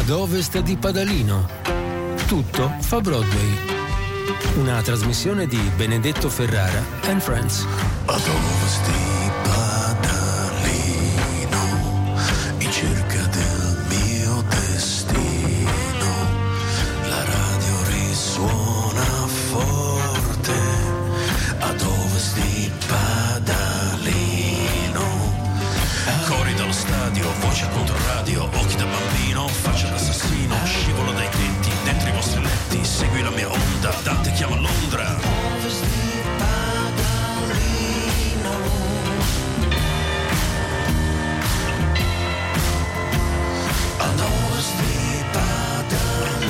Ad ovest di Padalino. Tutto fa Broadway. Una trasmissione di Benedetto Ferrara and Friends. Ad ovest di Padalino, in cerca del mio destino, la radio risuona forte. Ad ovest di Padalino, cori dallo stadio, voce contro radio, occhi da bambino, faccia d'assassino, scivolo dai tetti, dentro i vostri letti, segui la mia onda, Dante chiama Londra. Ad ovest di Padalino, ad ovest di Padalino.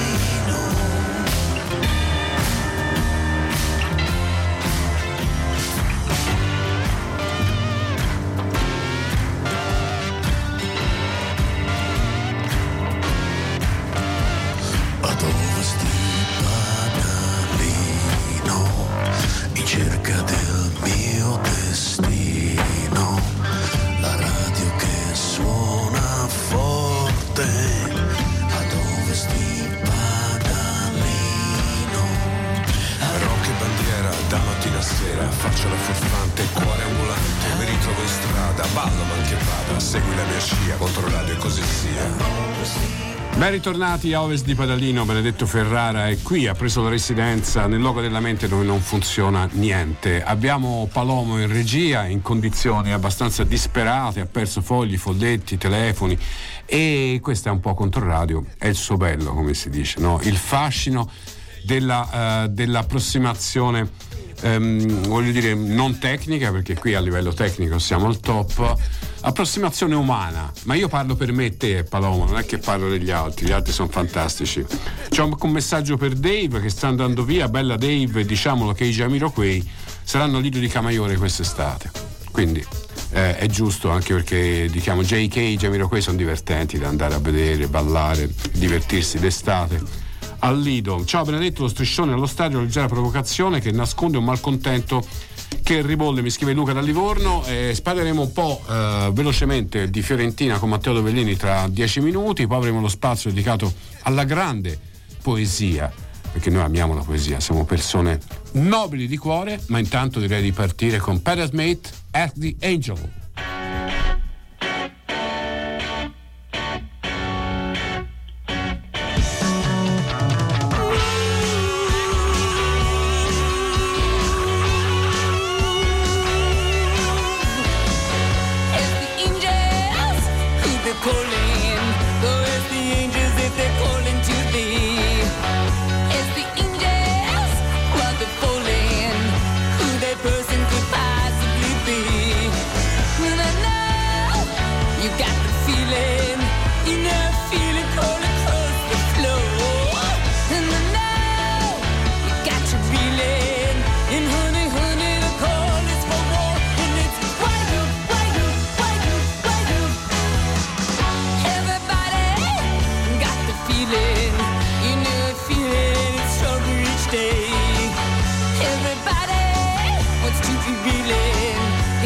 Ad ovest di Padalino, in cerca del mio destino, la radio che suona forte. Ad ovest di Padalino, rock e bandiera da mattina a sera, faccio la furfante, cuore ambulante, mi ritrovo in strada, ballo mal che vada, segui la mia scia, contro radio e così sia. Ben ritornati a ovest di Padalino. Benedetto Ferrara è qui, ha preso la residenza nel luogo della mente dove non funziona niente. Abbiamo Palomo in regia, in condizioni abbastanza disperate, ha perso fogli, folletti, telefoni, e questo è un po' Controradio, è il suo bello, come si dice, no? Il fascino dell'approssimazione, voglio dire, non tecnica, perché qui a livello tecnico siamo al top, approssimazione umana. Ma io parlo per me e te, Paloma, non è che parlo degli altri, gli altri sono fantastici. C'è un messaggio per Dave che sta andando via. Bella Dave, diciamolo che i Jamiroquai saranno Lido di Camaiore quest'estate, quindi è giusto, anche perché diciamo JK e i Jamiroquai sono divertenti da andare a vedere, ballare, divertirsi d'estate al Lido. Ciao Benedetto, lo striscione allo stadio, leggera provocazione che nasconde un malcontento che ribolle, mi scrive Luca da Livorno. Spareremo un po' velocemente di Fiorentina con Matteo Dovellini tra 10 minuti, poi avremo lo spazio dedicato alla grande poesia, perché noi amiamo la poesia, siamo persone nobili di cuore. Ma intanto direi di partire con Paris Mate at the Angel.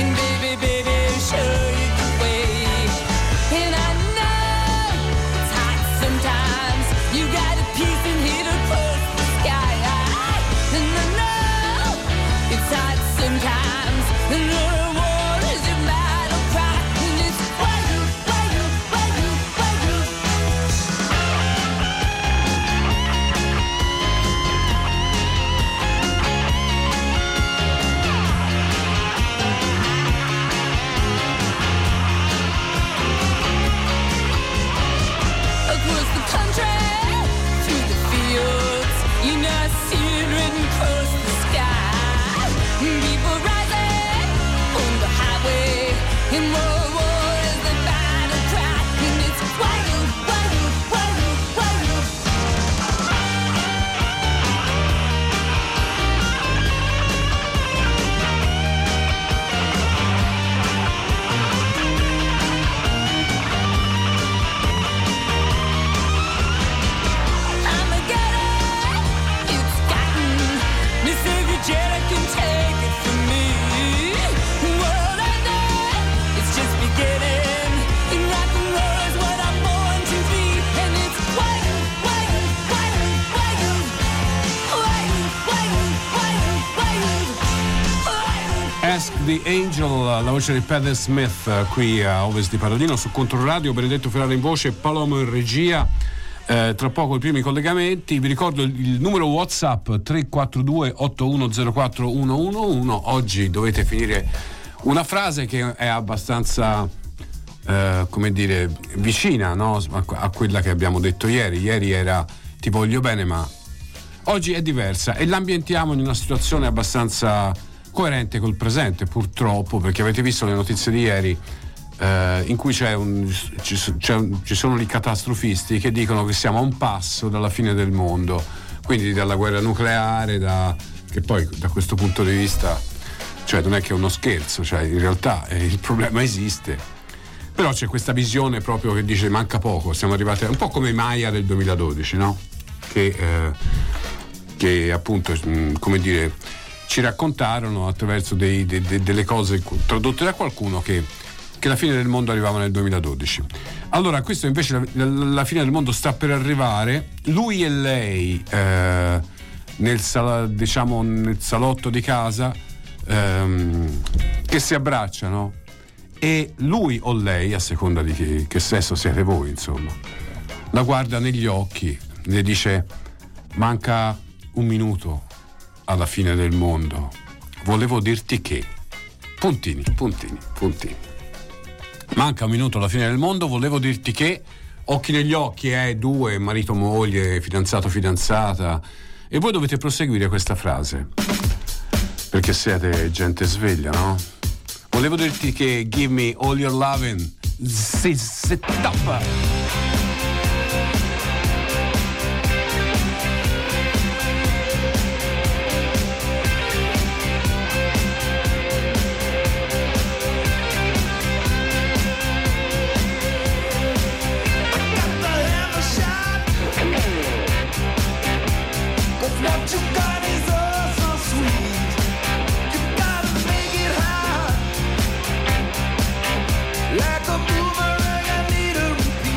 Show you the way, and I know it's hard the Angel, la voce di Patti Smith qui a Ovest di Paladino su Controradio. Benedetto Ferrara in voce, Palomo in regia. Tra poco i primi collegamenti. Vi ricordo il numero WhatsApp 342 8104 111. Oggi dovete finire una frase che è abbastanza come dire vicina, no? A quella che abbiamo detto ieri. Ieri era ti voglio bene, ma oggi è diversa e l'ambientiamo in una situazione abbastanza coerente col presente, purtroppo, perché avete visto le notizie di ieri in cui ci sono i catastrofisti che dicono che siamo a un passo dalla fine del mondo, quindi dalla guerra nucleare, che poi da questo punto di vista, cioè, non è che è uno scherzo, cioè, in realtà il problema esiste, però c'è questa visione proprio che dice manca poco, siamo arrivati un po' come i Maya del 2012, no? Che appunto, come dire, ci raccontarono attraverso delle cose tradotte da qualcuno che la fine del mondo arrivava nel 2012. Allora, questo invece la fine del mondo sta per arrivare. Lui e lei nel salotto di casa che si abbracciano, e lui o lei, a seconda di che sesso siete voi, insomma, la guarda negli occhi, le dice manca un minuto alla fine del mondo, volevo dirti che puntini. Manca un minuto alla fine del mondo, volevo dirti che, occhi negli occhi, due, marito, moglie, fidanzato, fidanzata, e voi dovete proseguire questa frase, perché siete gente sveglia, no? Volevo dirti che give me all your loving, sit up. Like a boomerang, I need a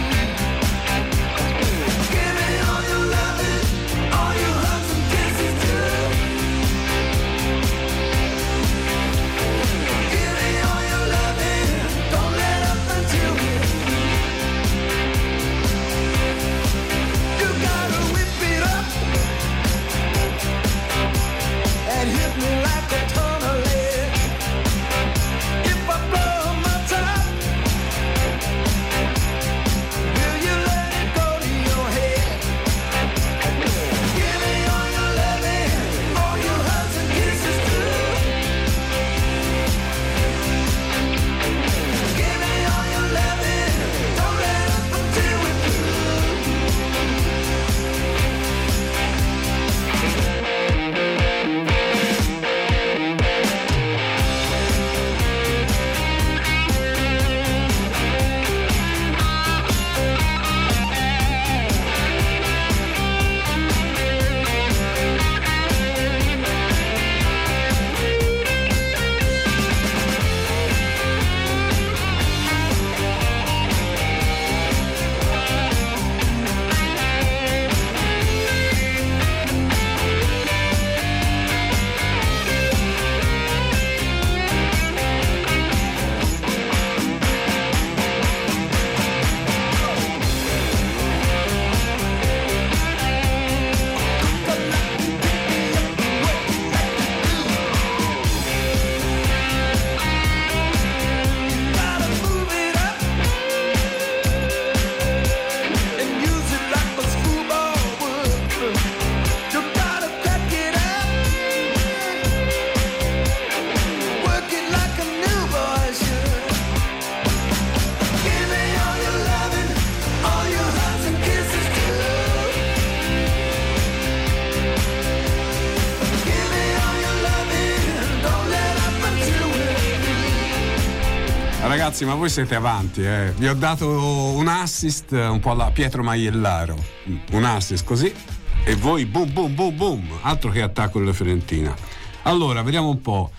Ragazzi, ma voi siete avanti, eh? Vi ho dato un assist un po' alla Pietro Maiellaro, un assist così, e voi boom boom boom boom, altro che attacco della Fiorentina. Allora, vediamo un po'.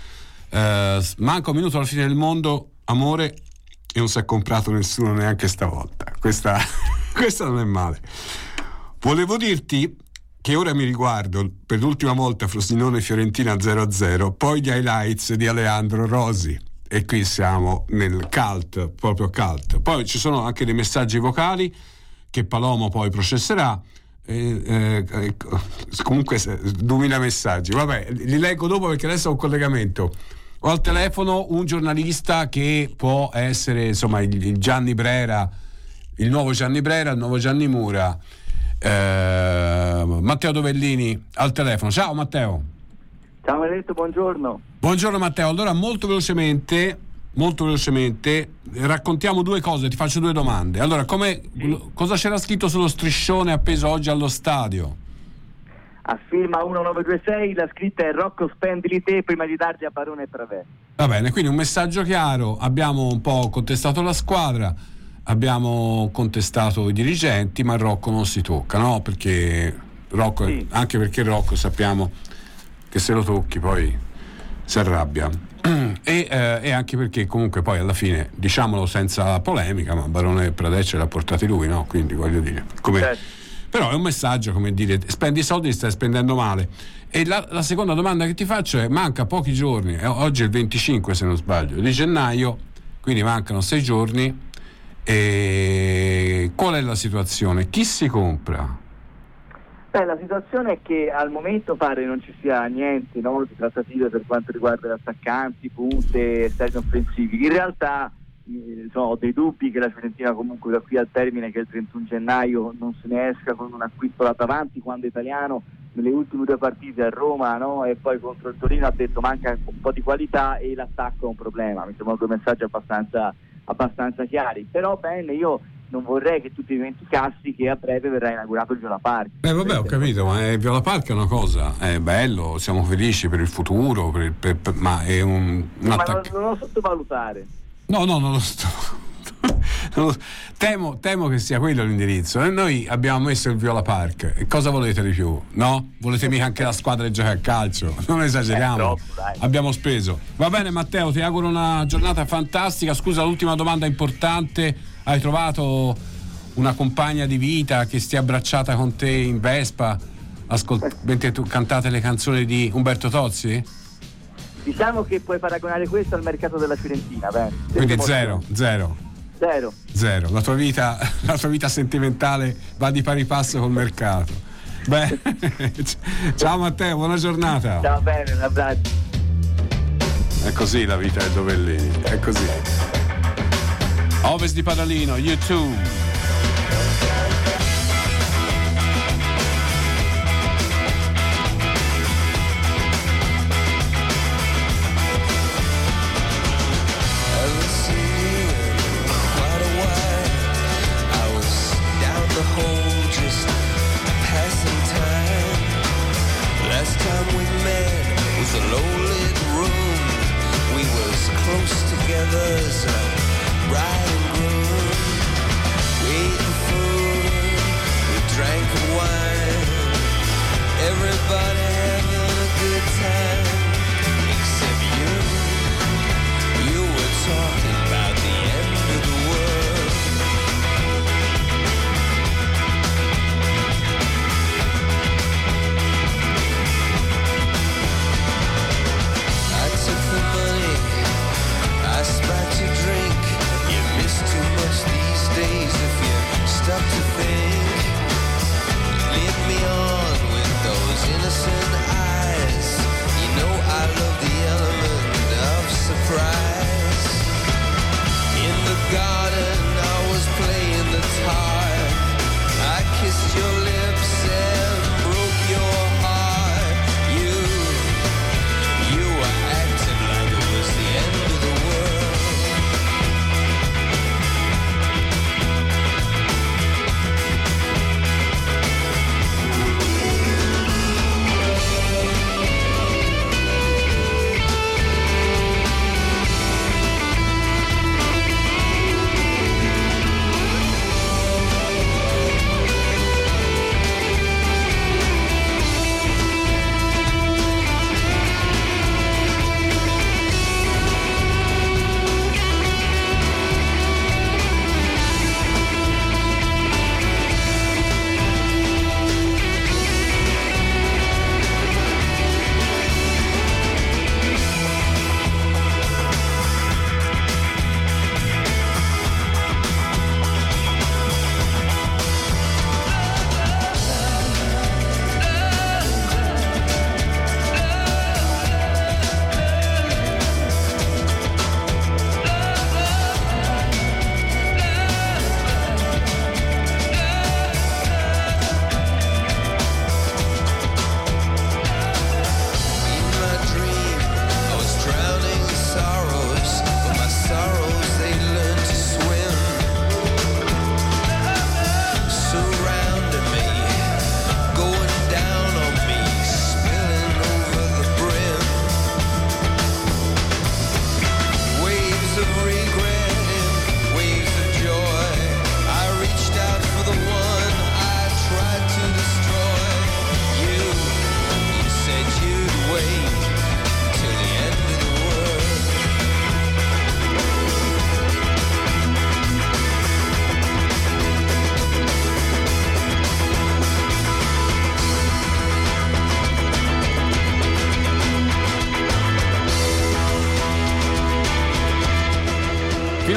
Manca un minuto alla fine del mondo, amore, e non si è comprato nessuno neanche stavolta. Questa non è male. Volevo dirti che ora mi riguardo per l'ultima volta Frosinone-Fiorentina 0-0, poi gli highlights di Aleandro Rosi, e qui siamo nel cult, proprio cult. Poi ci sono anche dei messaggi vocali che Palomo poi processerà, comunque 2000 messaggi, vabbè, li leggo dopo perché adesso ho un collegamento. Ho al telefono un giornalista che può essere insomma il Gianni Brera, il nuovo Gianni Brera, il nuovo Gianni Mura, Matteo Dovellini al telefono. Ciao Matteo. Ciao Benedetto, buongiorno. Buongiorno Matteo, allora molto velocemente raccontiamo due cose, ti faccio due domande. Allora, cosa c'era scritto sullo striscione appeso oggi allo stadio? A firma 1926 la scritta è Rocco spendili te prima di darti a Barone e Travè. Va bene, quindi un messaggio chiaro. Abbiamo un po' contestato la squadra, abbiamo contestato i dirigenti, ma Rocco non si tocca, no? Perché Rocco, sì. Anche perché Rocco sappiamo che se lo tocchi poi si arrabbia. E anche perché comunque poi alla fine, diciamolo senza polemica, ma Barone e Pradè ce l'ha portati lui, no? Quindi voglio dire, come... Però è un messaggio, come dire, spendi i soldi, stai spendendo male. E la seconda domanda che ti faccio è: manca pochi giorni, oggi è il 25 se non sbaglio di gennaio, quindi mancano 6 giorni, e qual è la situazione? Chi si compra? La situazione è che al momento pare non ci sia niente, no, di trattative per quanto riguarda gli attaccanti, punte, esterni offensivi. In realtà ho dei dubbi che la Fiorentina comunque da qui al termine, che è il 31 gennaio, non se ne esca con un acquisto da davanti, quando italiano nelle ultime 2 partite a Roma, no, e poi contro il Torino ha detto manca un po' di qualità e l'attacco è un problema. Mi sembrano 2 messaggi abbastanza chiari, però bene, io non vorrei che tu ti dimenticassi che a breve verrà inaugurato il Viola Park. Vabbè, ho capito, ma il Viola Park è una cosa, è bello, siamo felici per il futuro, ma è un ma non lo sottovalutare. No, non lo sto. Temo che sia quello l'indirizzo. E noi abbiamo messo il Viola Park. E cosa volete di più? No? Volete mica anche la squadra che gioca a calcio? Non esageriamo. Troppo, abbiamo speso. Va bene Matteo, ti auguro una giornata fantastica. Scusa, l'ultima domanda importante: hai trovato una compagna di vita che stia abbracciata con te in Vespa mentre tu cantate le canzoni di Umberto Tozzi? Diciamo che puoi paragonare questo al mercato della Fiorentina, beh. Quindi zero. La tua vita sentimentale va di pari passo col mercato. Beh, ciao Matteo, buona giornata. Ciao, bene, un abbraccio. È così la vita del Dovellini, è così. Ovest di Padalino, YouTube.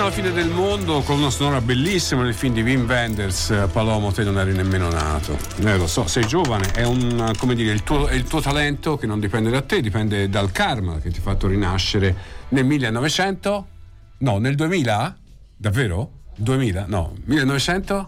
alla fine del mondo, con una sonora bellissima nel film di Wim Wenders. Palomo, te non eri nemmeno nato. Lo so, sei giovane, è un, come dire, è il tuo talento che non dipende da te, dipende dal karma che ti ha fatto rinascere nel 1900? No, nel 2000? Davvero? 2000? No, 1900?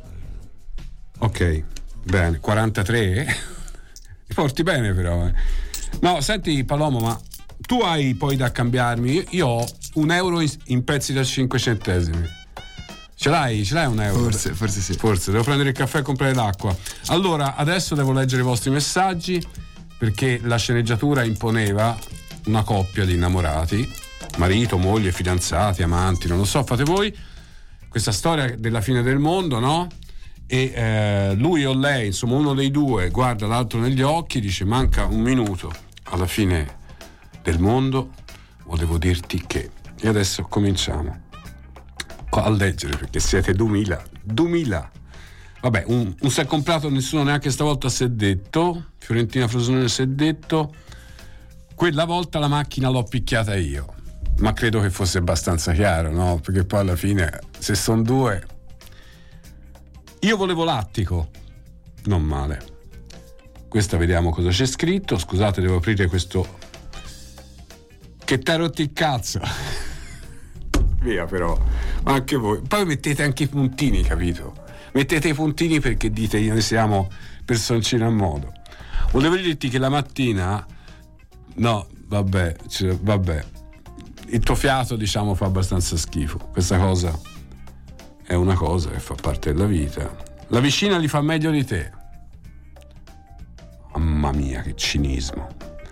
Ok, bene, 43? Ti porti bene però. No, senti Palomo, ma tu hai poi da cambiarmi. Io ho €1 in pezzi da 5 centesimi. Ce l'hai €1? Forse sì. Forse devo prendere il caffè e comprare l'acqua. Allora adesso devo leggere i vostri messaggi, perché la sceneggiatura imponeva una coppia di innamorati, marito, moglie, fidanzati, amanti, non lo so, fate voi questa storia della fine del mondo, no? E lui o lei, insomma uno dei due, guarda l'altro negli occhi, dice: manca un minuto alla fine del mondo, volevo dirti che. E adesso cominciamo a leggere, perché siete 2000. Vabbè, un si è comprato, nessuno neanche stavolta si è detto. Fiorentina Frosinone si è detto: quella volta la macchina l'ho picchiata io. Ma credo che fosse abbastanza chiaro, no? Perché poi alla fine, se sono due. Io volevo l'attico, non male. Questa vediamo cosa c'è scritto. Scusate, devo aprire questo. Che t'hai rotto il cazzo. Via però, ma anche voi. Poi mettete anche i puntini, capito? Mettete i puntini perché dite: noi siamo personcine a modo. Volevo dirti che la mattina, no, vabbè, il tuo fiato, diciamo, fa abbastanza schifo. Questa cosa è una cosa che fa parte della vita. La vicina li fa meglio di te. Mamma mia, che cinismo.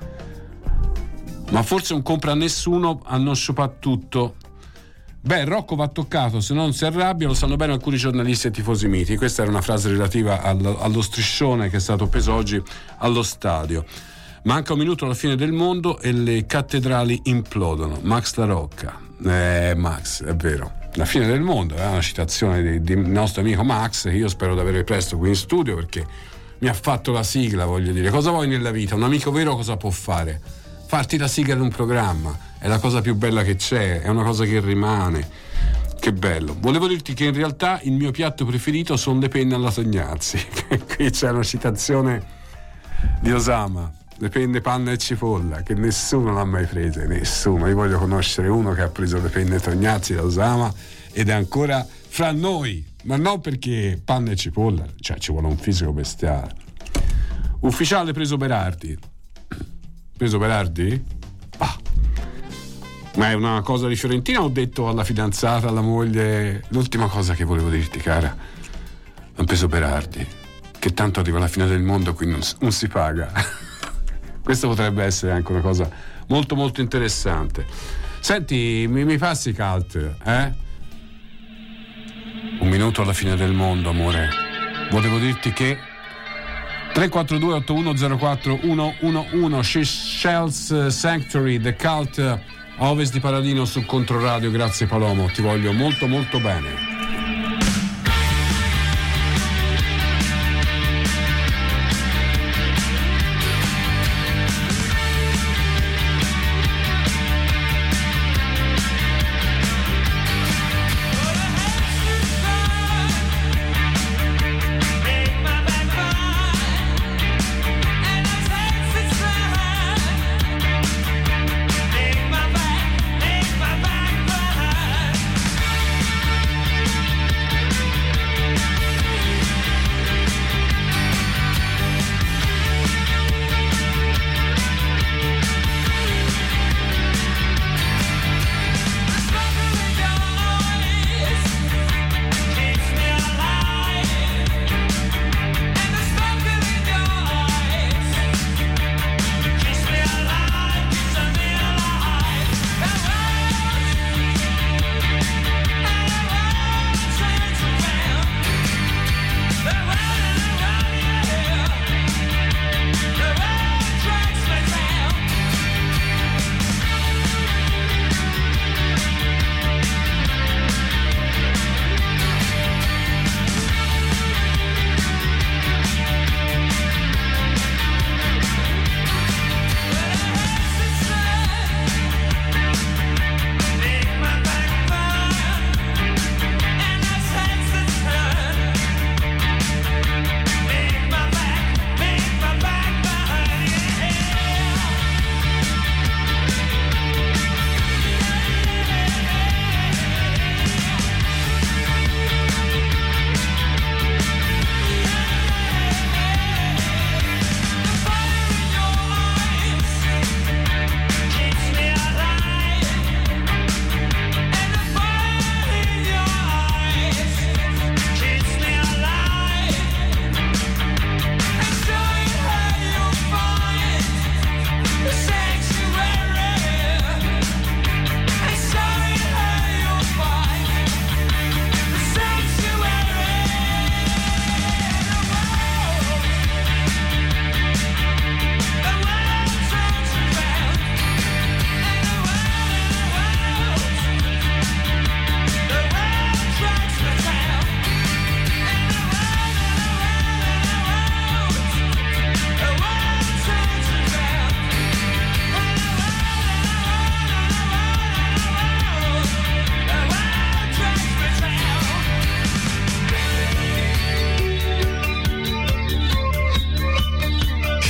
Ma forse non compra nessuno a non sciupare tutto. Beh, Rocco va toccato, se non si arrabbia, lo sanno bene alcuni giornalisti e tifosi miti. Questa era una frase relativa allo striscione che è stato appeso oggi allo stadio. Manca un minuto alla fine del mondo e le cattedrali implodono. Max La Rocca. Max, è vero. La fine del mondo è una citazione del nostro amico Max, che io spero di avere presto qui in studio, perché mi ha fatto la sigla, voglio dire. Cosa vuoi nella vita? Un amico vero cosa può fare? Farti la sigla di un programma. È la cosa più bella che c'è, è una cosa che rimane. Che bello. Volevo dirti che in realtà il mio piatto preferito sono le penne alla Tognazzi. Qui c'è una citazione di Osama: le penne, panna e cipolla, che nessuno l'ha mai prese, nessuno. Io voglio conoscere uno che ha preso le penne Tognazzi da Osama ed è ancora fra noi, ma non perché panna e cipolla, cioè ci vuole un fisico bestiale. Ufficiale preso Berardi. Preso Berardi? Bah. Ma è una cosa di Fiorentina? Ho detto alla fidanzata, alla moglie, l'ultima cosa che volevo dirti, cara, hanno preso Berardi, che tanto arriva alla fine del mondo, qui non si paga. Questo potrebbe essere anche una cosa molto molto interessante. Senti, mi passi Cult, eh? Un minuto alla fine del mondo, amore. Volevo dirti che 342 8104 111 Shells Sanctuary, The Cult a ovest di Paradino su Controradio. Grazie Palomo, ti voglio molto molto bene.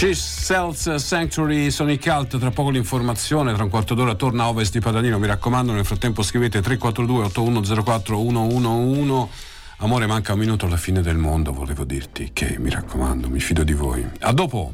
She Sells Sanctuary, Sonic Alt. Tra poco l'informazione, tra un quarto d'ora torna a Ovest di Padalino, mi raccomando. Nel frattempo scrivete 342 8104 111. Amore, manca un minuto alla fine del mondo, volevo dirti che, mi raccomando, mi fido di voi. A dopo.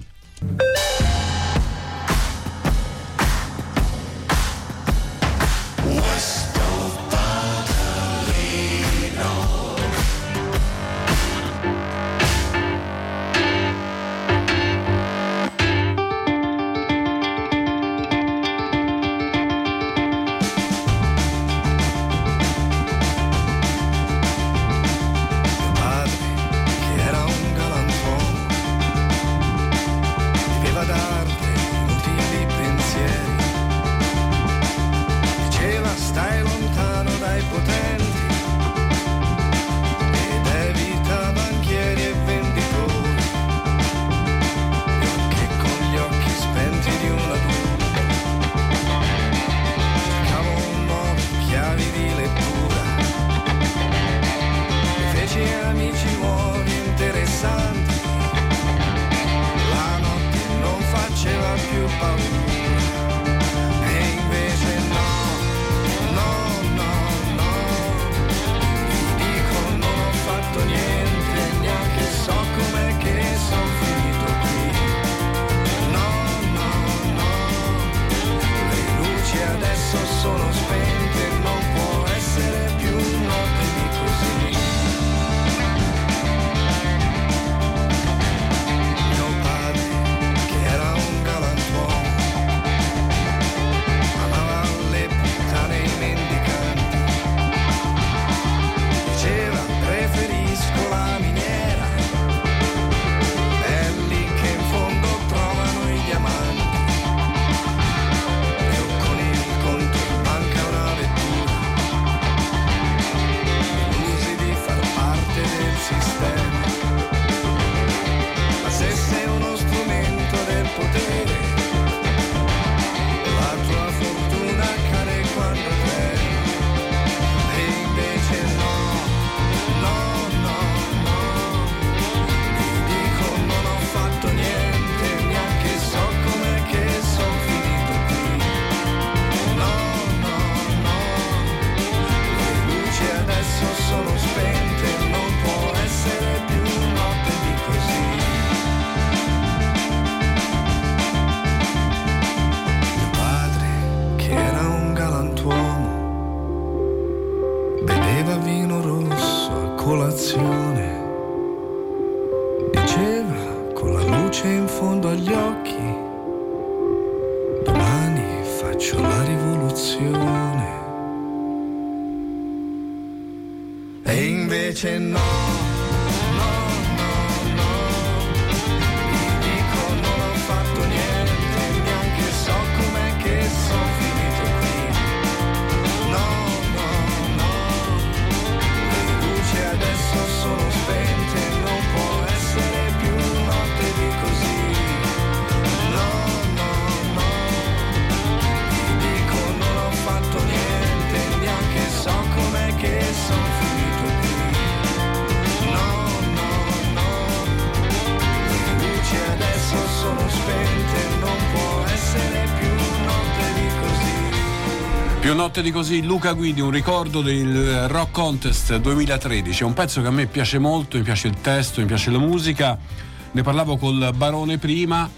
Più notte di così, Luca Guidi, un ricordo del Rock Contest 2013. È un pezzo che a me piace molto, mi piace il testo, mi piace la musica. Ne parlavo col Barone prima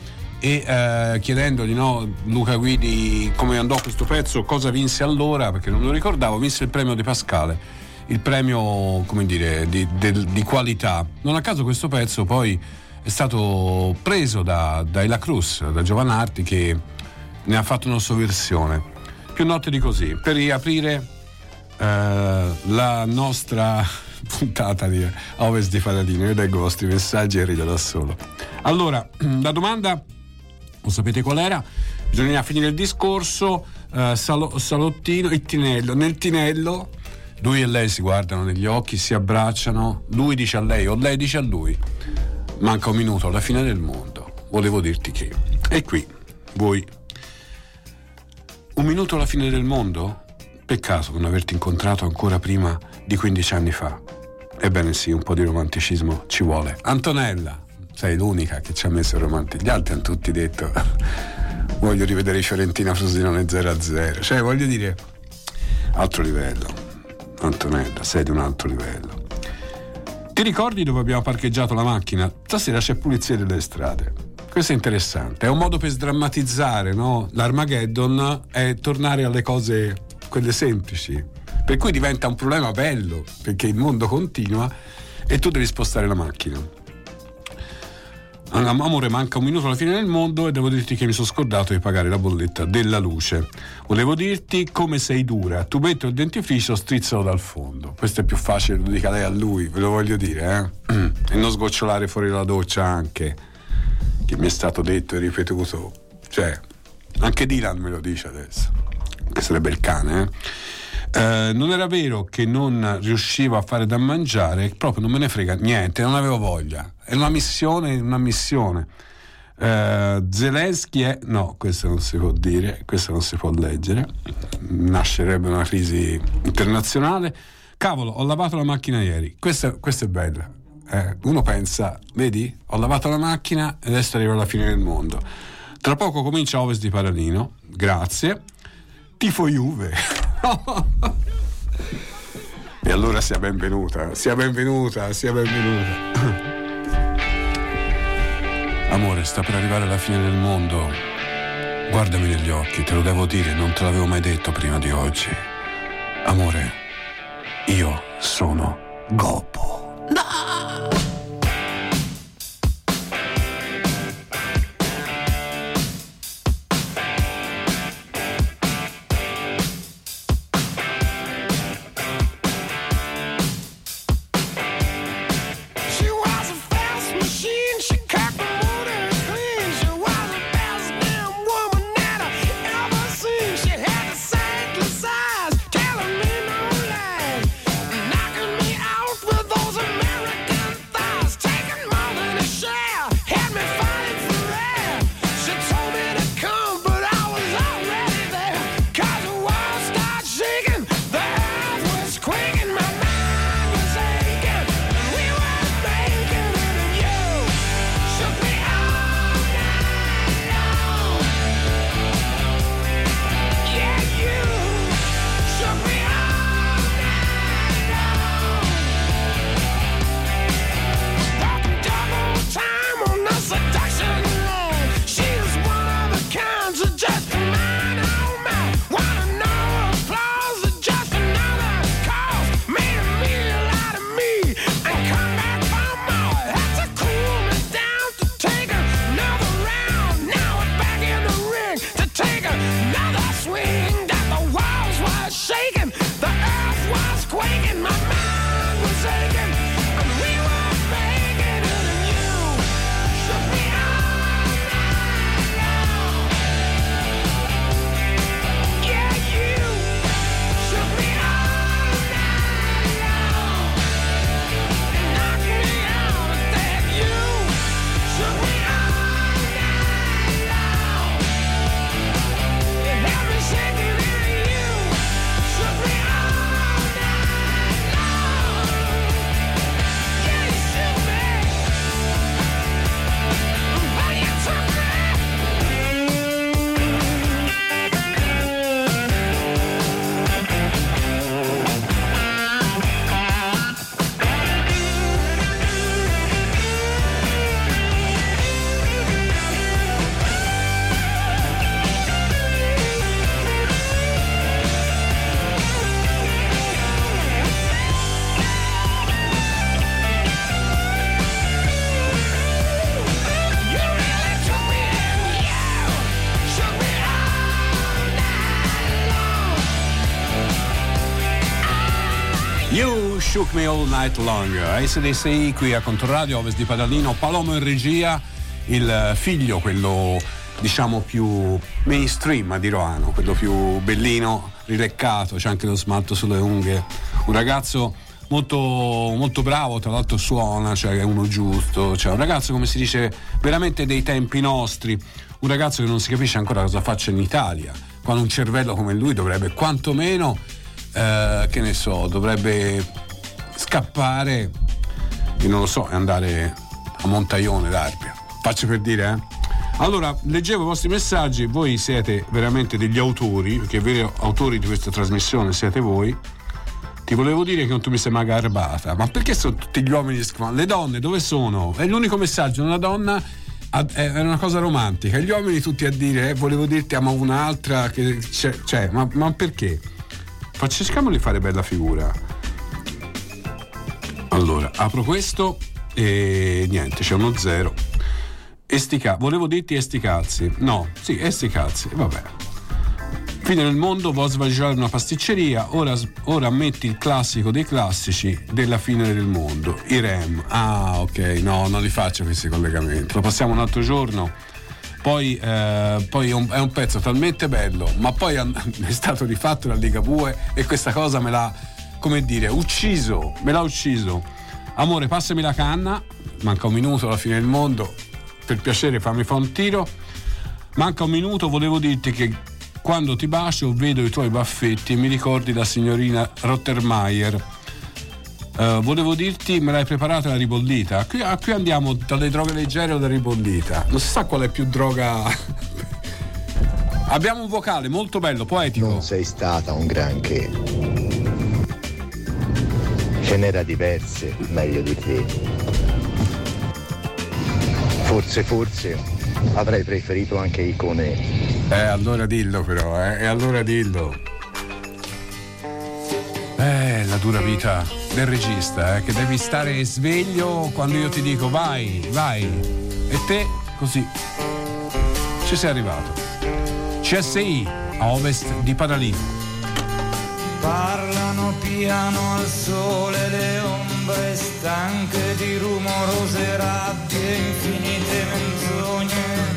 e chiedendogli, no, Luca Guidi, come andò questo pezzo, cosa vinse allora, perché non me lo ricordavo. Vinse il premio De Pascale, il premio, come dire, di qualità. Non a caso questo pezzo poi è stato preso da Ela Cruz, da Giovanardi, che ne ha fatto una sua versione. Più notte di così, per riaprire la nostra puntata di Ovest di Padalino. Io leggo i vostri messaggi e rido da solo. Allora, la domanda, lo sapete qual era? Bisogna finire il discorso. Salottino, il tinello, nel tinello lui e lei si guardano negli occhi, si abbracciano, lui dice a lei o lei dice a lui: manca un minuto alla fine del mondo, volevo dirti che. E qui voi: un minuto alla fine del mondo? Peccato non averti incontrato ancora prima di 15 anni fa. Ebbene sì, un po' di romanticismo ci vuole. Antonella, sei l'unica che ci ha messo il romanticismo. Gli altri hanno tutti detto voglio rivedere Fiorentina-Frosinone 0-0. Cioè, voglio dire, altro livello. Antonella, sei di un altro livello. Ti ricordi dove abbiamo parcheggiato la macchina? Stasera c'è pulizia delle strade. Questo è interessante, è un modo per sdrammatizzare, no? L'Armageddon è tornare alle cose, quelle semplici, per cui diventa un problema bello, perché il mondo continua e tu devi spostare la macchina. Amore, manca un minuto alla fine del mondo e devo dirti che mi sono scordato di pagare la bolletta della luce. Volevo dirti come sei dura, tubetto il dentifricio, strizzalo dal fondo. Questo è più facile, lo dica lei a lui, ve lo voglio dire, e non sgocciolare fuori la doccia anche, che mi è stato detto e ripetuto. Cioè, anche Dylan me lo dice adesso, che sarebbe il cane, non era vero che non riuscivo a fare da mangiare, proprio non me ne frega niente, non avevo voglia, è una missione. Zelensky è... no, questo non si può dire, questo non si può leggere, nascerebbe una crisi internazionale. Cavolo, ho lavato la macchina ieri, questa è bella, uno pensa, vedi, ho lavato la macchina e adesso arrivo alla fine del mondo, tra poco comincia Ovest di Paralino, grazie, tifo Juve. E allora sia benvenuta. Amore, sta per arrivare alla fine del mondo. Guardami negli occhi, te lo devo dire, non te l'avevo mai detto prima di oggi. Amore, io sono Gobbo. No! Shook Me All Night Long, ACDC qui a Controradio, Ovest di Padalino, Palomo in regia, il figlio, quello diciamo più mainstream di Roano, quello più bellino, rileccato, c'è anche lo smalto sulle unghie, un ragazzo molto, molto bravo, tra l'altro suona, cioè è uno giusto, cioè un ragazzo, come si dice, veramente dei tempi nostri, un ragazzo che non si capisce ancora cosa faccia in Italia, quando un cervello come lui dovrebbe quantomeno che ne so, dovrebbe scappare e non lo so, andare a Montaione d'Arbia. Faccio per dire, Allora, leggevo i vostri messaggi, voi siete veramente degli autori, perché i veri autori di questa trasmissione siete voi. Ti volevo dire che non tu mi sei mai garbata, ma perché sono tutti gli uomini che scrivono? Le donne dove sono? È l'unico messaggio, una donna è una cosa romantica, gli uomini tutti a dire volevo dirti amo un'altra, che cioè, ma perché? Cerchiamo di fare bella figura. Allora, apro questo e niente, c'è uno 0. Volevo dirti esti cazzi. No, sì, esti cazzi, vabbè. Fine del mondo, vuoi svagiare una pasticceria, ora metti il classico dei classici della fine del mondo, i Rem. Ah, ok, no, non li faccio questi collegamenti, lo passiamo un altro giorno. Poi è un pezzo talmente bello, ma poi è stato rifatto da Ligabue e questa cosa me l'ha, come dire, ucciso. Amore, passami la canna, manca un minuto alla fine del mondo, per piacere fammi fa un tiro. Manca un minuto, volevo dirti che quando ti bacio vedo i tuoi baffetti e mi ricordi la signorina Rottermeier. Volevo dirti, me l'hai preparata la ribollita? Qui andiamo dalle droghe leggere o da ribollita. Non si sa qual è più droga. Abbiamo un vocale molto bello, poetico. Non sei stata un granché. Ce n'era diverse meglio di te. Forse avrei preferito anche Icone. Allora dillo però, e allora dillo. La dura vita del regista, che devi stare sveglio quando io ti dico vai. E te così ci sei arrivato. CSI a ovest di Padalino. Parlano piano al sole le ombre stanche di rumorose rabbie, infinite menzogne,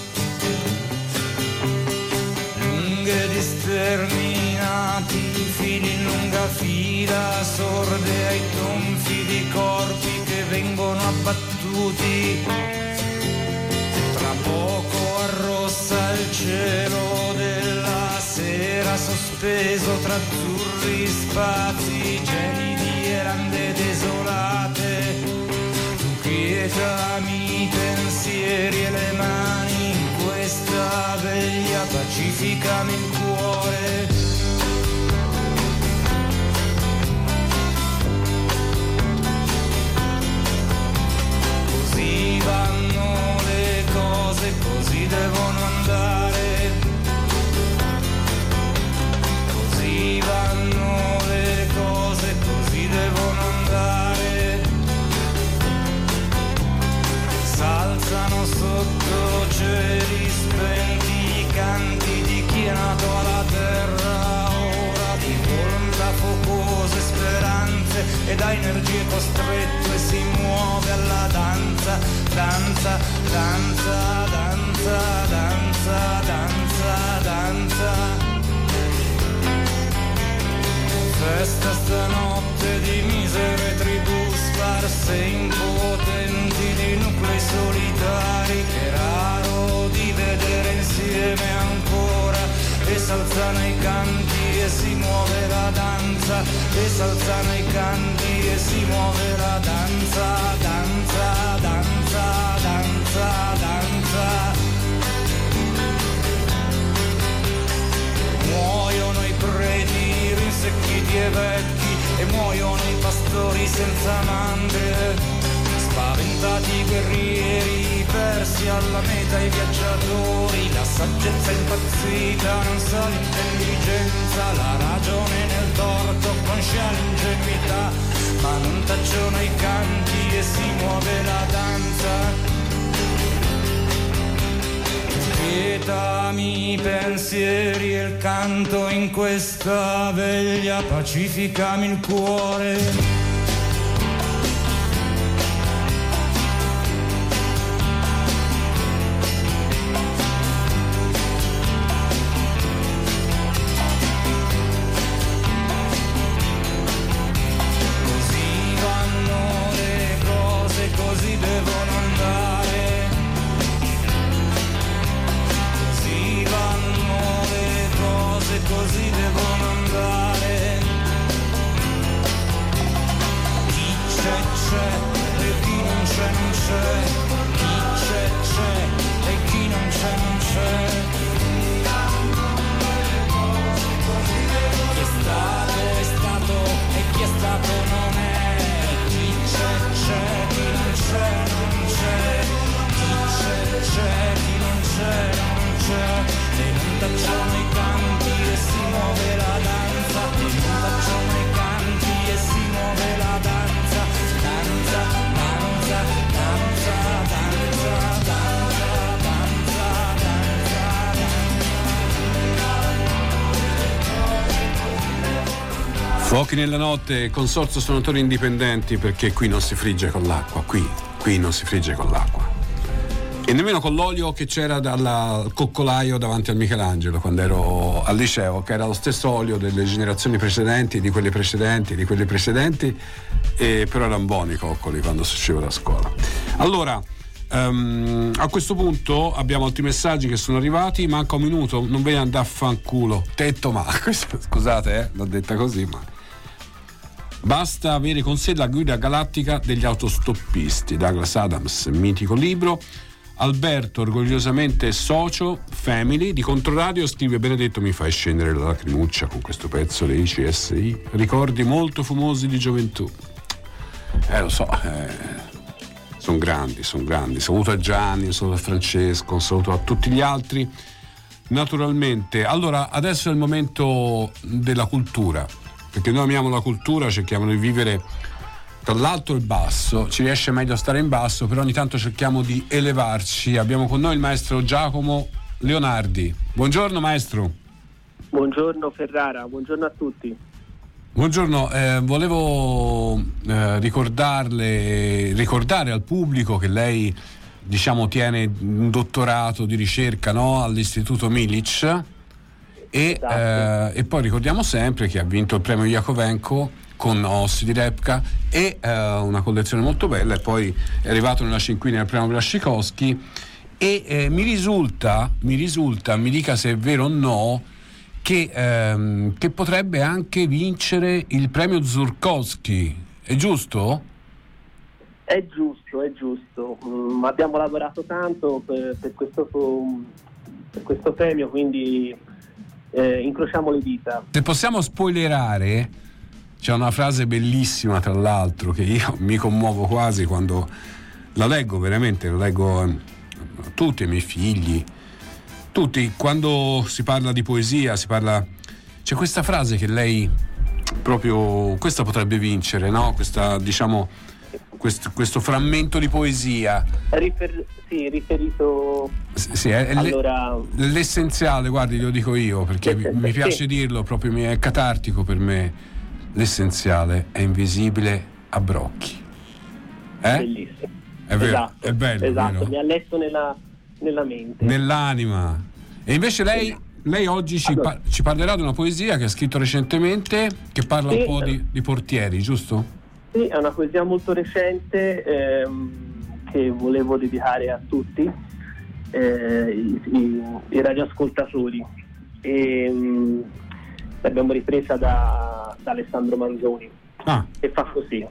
lunghe di sterminati, fili in lunga fila, sorde ai tonfi di corpi che vengono abbattuti. Tra poco arrossa il cielo della sera, sospeso tra azzurri spazi, gelidi e lande desolate. Tu quietami i pensieri e le mani in questa veglia, pacificami il cuore. Così vanno le cose, così devono andare. Così vanno le cose, così devono andare. S'alzano sotto cieli spenti i canti di chi è nato alla terra, ora di volontà focose, speranze e da energie costretto e si muove alla danza, danza, danza, danza, danza, danza, danza. Festa stanotte di misere tribù sparse, impotenti di nuclei solitari, che è raro di vedere insieme ancora. E s'alzano i canti e si muove la danza, e s'alzano i canti e si muove la danza, danza, danza, danza, danza. Muoiono i preti rinsecchiti e vecchi, e muoiono i pastori senza mandrie, spaventati i guerrieri persi alla meta, i viaggiatori, la saggezza impazzita, non sa l'intelligenza, la ragione nel torto, conscia l'ingenuità, ma non tacciono i canti e si muove la danza. Quietami i pensieri e il canto in questa veglia, pacificami il cuore. Fuochi nella notte, Consorzio Suonatori Indipendenti, perché qui non si frigge con l'acqua, qui non si frigge con l'acqua. E nemmeno con l'olio che c'era dal coccolaio davanti al Michelangelo quando ero al liceo, che era lo stesso olio delle generazioni precedenti, di quelle precedenti, e però erano buoni i coccoli quando si usciva da scuola. Allora, a questo punto abbiamo altri messaggi che sono arrivati, manca un minuto, non ve ne andare a fanculo. Tetto, ma scusate, l'ho detta così, ma basta avere con sé la guida galattica degli autostoppisti. Douglas Adams, mitico libro. Alberto, orgogliosamente socio Family di Controradio, scrive: Benedetto, mi fai scendere la lacrimuccia con questo pezzo dei CSI, ricordi molto fumosi di gioventù. Lo so, sono grandi. Saluto a Gianni, un saluto a Francesco, un saluto a tutti gli altri, naturalmente. Allora, adesso è il momento della cultura, perché noi amiamo la cultura, cerchiamo di vivere dall'alto e il basso, ci riesce meglio a stare in basso, però ogni tanto cerchiamo di elevarci. Abbiamo con noi il maestro Giacomo Leonardi. Buongiorno maestro. Buongiorno Ferrara, buongiorno a tutti. Buongiorno, volevo ricordare al pubblico che lei, diciamo, tiene un dottorato di ricerca, no? All'Istituto Milic e poi ricordiamo sempre che ha vinto il premio Jacovenko con Ossi di Repka e una collezione molto bella, e poi è arrivato nella cinquina del premio Brascikovsky e mi risulta, mi dica se è vero o no, che potrebbe anche vincere il premio Zukovsky, è giusto? È giusto. Abbiamo lavorato tanto per questo premio, quindi incrociamo le dita. Se possiamo spoilerare, c'è una frase bellissima, tra l'altro, che io mi commuovo quasi quando la leggo, veramente, la leggo a tutti i miei figli, tutti, quando si parla di poesia, c'è questa frase che lei proprio, questa potrebbe vincere, no? Questa, diciamo, questo frammento di poesia. Riferito. Sì, è allora, l'essenziale, guardi, lo dico io, perché mi piace dirlo, proprio è catartico per me. L'essenziale è invisibile a brocchi. Bellissimo. È vero, esatto, è bello. Esatto, vero? mi ha letto nella mente. Nell'anima. E invece lei oggi ci parlerà di una poesia che ha scritto recentemente, che parla un po' di portieri, giusto? Sì, è una poesia molto recente che volevo dedicare a tutti i radioascoltatori. L'abbiamo ripresa da Alessandro Manzoni e fa così: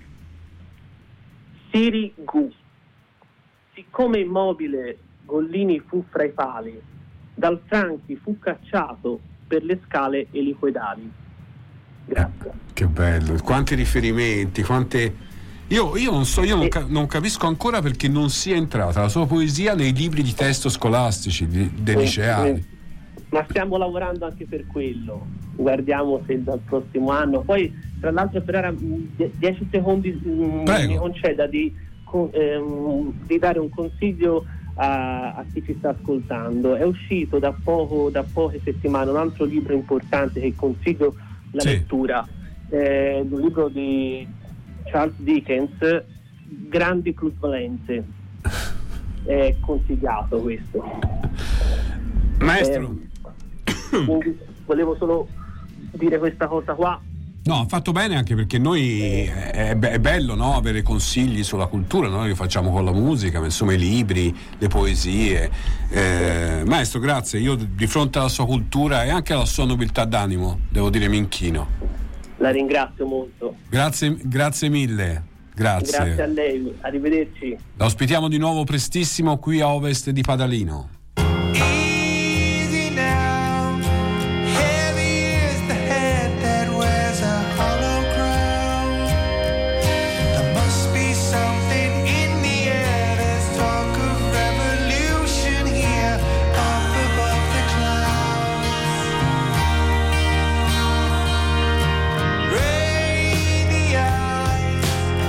Siri Gu, siccome immobile Gollini fu fra i pali, dal Franchi fu cacciato per le scale elicoidali. Grazie. Che bello, quanti riferimenti, quante. Io non capisco ancora perché non sia entrata la sua poesia nei libri di testo scolastici dei liceali. Ma stiamo lavorando anche per quello, guardiamo se dal prossimo anno. Poi tra l'altro Ferrara, 10 secondi mi conceda di dare un consiglio a chi ci sta ascoltando. È uscito da poche settimane un altro libro importante che consiglio la lettura, un libro di Charles Dickens, Grandi plusvalenze. È consigliato questo, maestro. Quindi volevo solo dire questa cosa qua. No, ha fatto bene, anche perché noi è bello, no, avere consigli sulla cultura. Noi li facciamo con la musica, ma insomma i libri, le poesie. Maestro, grazie. Io di fronte alla sua cultura e anche alla sua nobiltà d'animo, devo dire, mi inchino. La ringrazio molto. Grazie mille. Grazie a lei, arrivederci. La ospitiamo di nuovo prestissimo qui a ovest di Padalino.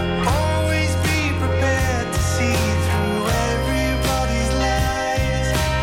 Always be prepared to see through everybody's lies.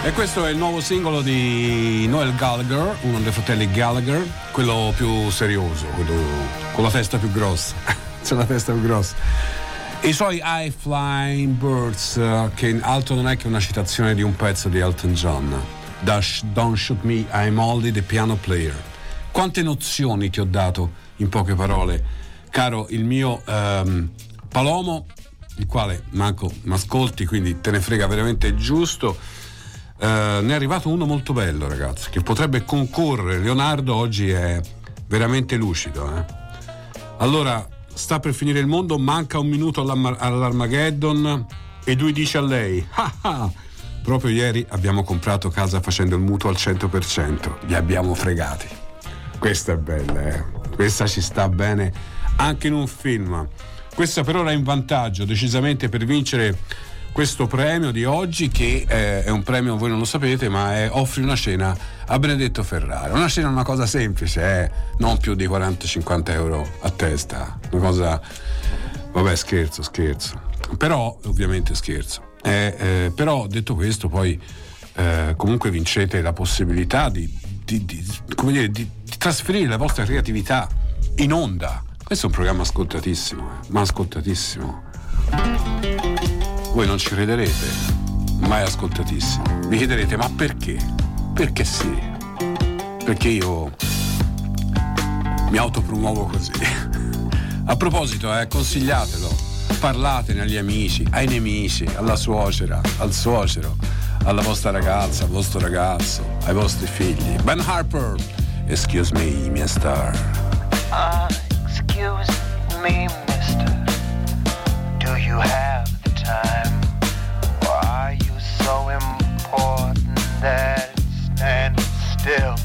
E questo è il nuovo singolo di Noel Gallagher, uno dei fratelli Gallagher, quello più serioso, quello con la testa più grossa. C'è la testa più grossa. E i suoi High Flying Birds, che altro non è che una citazione di un pezzo di Elton John, Don't Shoot Me, I'm Only the Piano Player. Quante nozioni ti ho dato in poche parole, caro il mio Palomo, il quale manco m'ascolti, quindi te ne frega veramente giusto. Ne è arrivato uno molto bello, ragazzi, che potrebbe concorrere. Leonardo oggi è veramente lucido, Allora, sta per finire il mondo, manca un minuto all'Armageddon e lui dice a lei: proprio ieri abbiamo comprato casa facendo il mutuo al 100%, li abbiamo fregati. Questa è bella, questa ci sta bene anche in un film. Questa per ora è in vantaggio decisamente per vincere questo premio di oggi, che è un premio, voi non lo sapete, ma offri una cena a Benedetto Ferrara. Una cena è una cosa semplice, non più di 40-50 euro a testa, una cosa, vabbè, scherzo, però ovviamente scherzo, però detto questo poi comunque vincete la possibilità di trasferire la vostra creatività in onda. Questo è un programma ascoltatissimo, ma ascoltatissimo. Voi non ci crederete, ma è ascoltatissimo. Vi chiederete: ma perché? Perché sì. Perché io mi autopromuovo così. A proposito, consigliatelo, parlatene agli amici, ai nemici, alla suocera, al suocero, alla vostra ragazza, al vostro ragazzo, ai vostri figli. Ben Harper, Excuse Me, Mister. Excuse me, mister. Do you have the time? Or are you so important that it's standing still?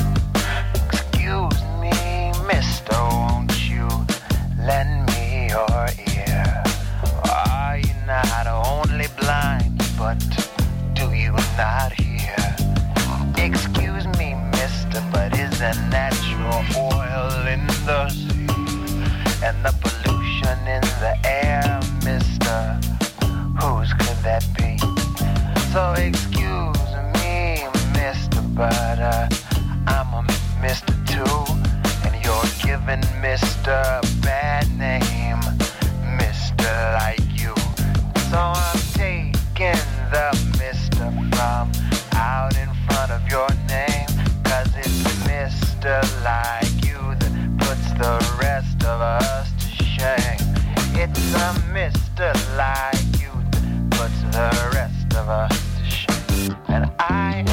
Excuse me, mister, won't you lend me your ear? Are you not only blind, but do you not hear? Excuse me, mister, but is there natural oil in the sea? And the pollution in the air, mister, whose could that be? So excuse me, mister, but I'm a mister too, and you're giving mister a bad name, mister like you. So I'm taking the mister from out in front of your name, 'cause it's mister like you that puts the rest of us to shame. It's a mister like you that puts the rest of us to shame. And I've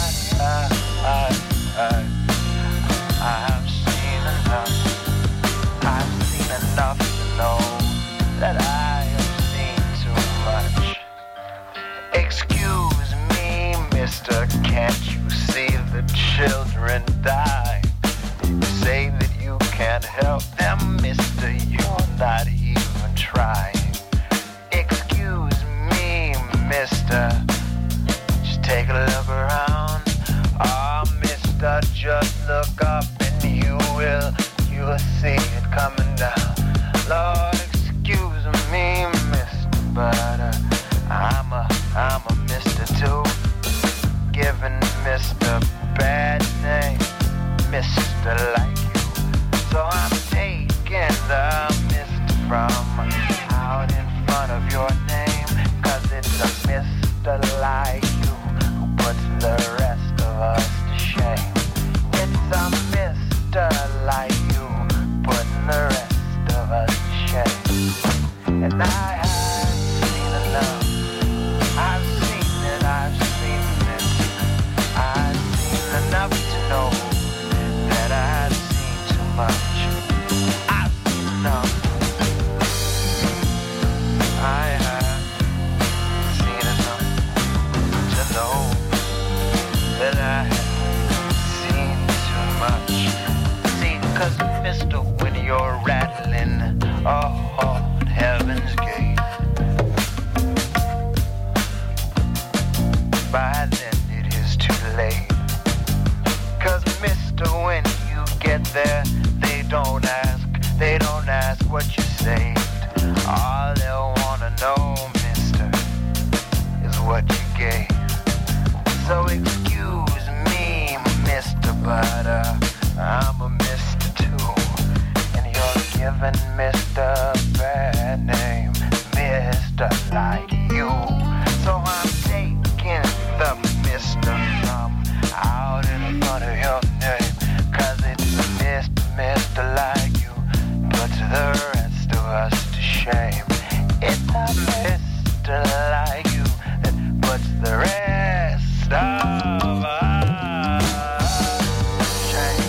seen enough. I've seen enough to know that I have seen too much. Excuse me, mister, can't you see the children die? You say that you can't help them, mister, you're not even trying. Excuse me, mister, just take a look around. Oh, mister, just look up and you'll see it coming down. Lord, excuse me, mister, but I'm a mister too, giving mister bad name, mister like you. So I'm taking the mister from out in front of your name, 'cause it's a mister like you who puts the rest of us to shame. It's a mister like you putting the rest of us to shame. And I have seen enough. I've seen it, I've seen it. I've seen enough to know that I've seen too much. I've seen enough. I have seen enough to know that I have seen too much. See, 'cause mister, when you're rattling on heaven's gate, by then it is too late. 'Cause mister, when you get there, they don't ask what you saved. All they wanna know, mister, is what you gave. So even Mr. Bad Name, Mr. Like You. So I'm taking the Mr. from out in front of your name, 'cause it's Mr. Like You puts the rest of us to shame. It's a Mr. Like You that puts the rest of us to shame.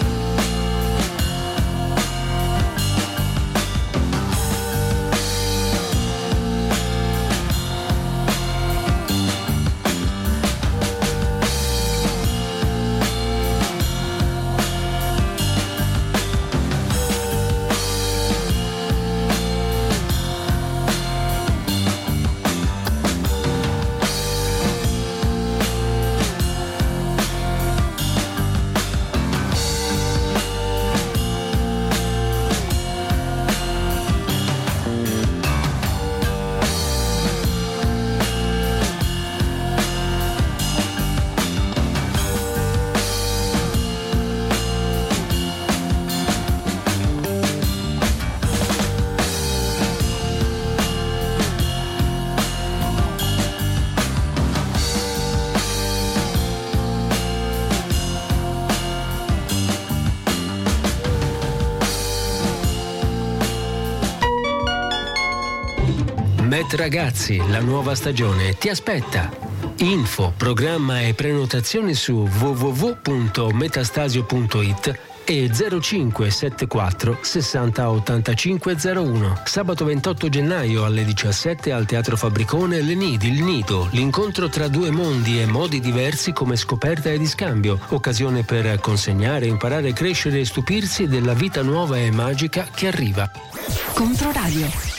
Met Ragazzi, la nuova stagione ti aspetta. Info, programma e prenotazioni su www.metastasio.it e 0574 60 85 01. Sabato 28 gennaio alle 17 al Teatro Fabbricone L'Enid, il Nido, l'incontro tra due mondi e modi diversi come scoperta e di scambio, occasione per consegnare, imparare, crescere e stupirsi della vita nuova e magica che arriva. Controradio.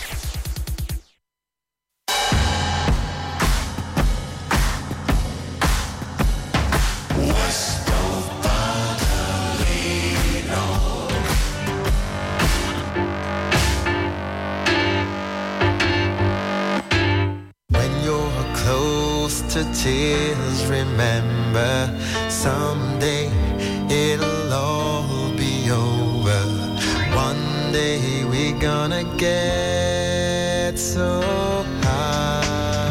Tears, remember, someday it'll all be over. One day we're gonna get so high.